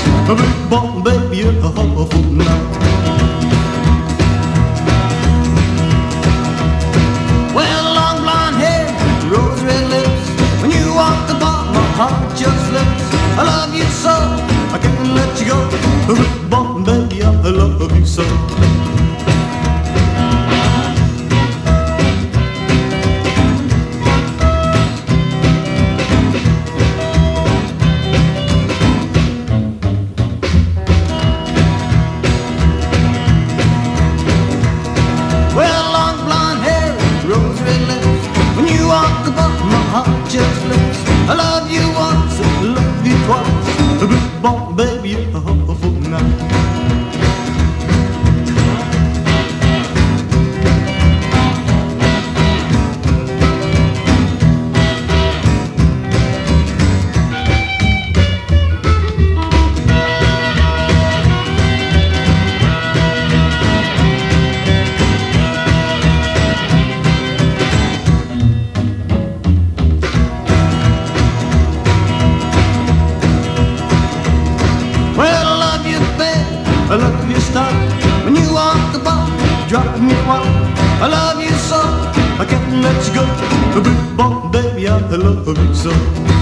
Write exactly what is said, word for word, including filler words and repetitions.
Big bone baby, you're awful now. Well, long blonde hair, rose red lips. When you walk the bar, my heart just slips. I love you so, I can't let you go. Big bone baby, I love you so. I love you once, I love you twice. A big bone baby, you're awful now. I love your style when you walk the bar, drive me wild. I love you so, I can't let you go. Big bone baby, I love you so.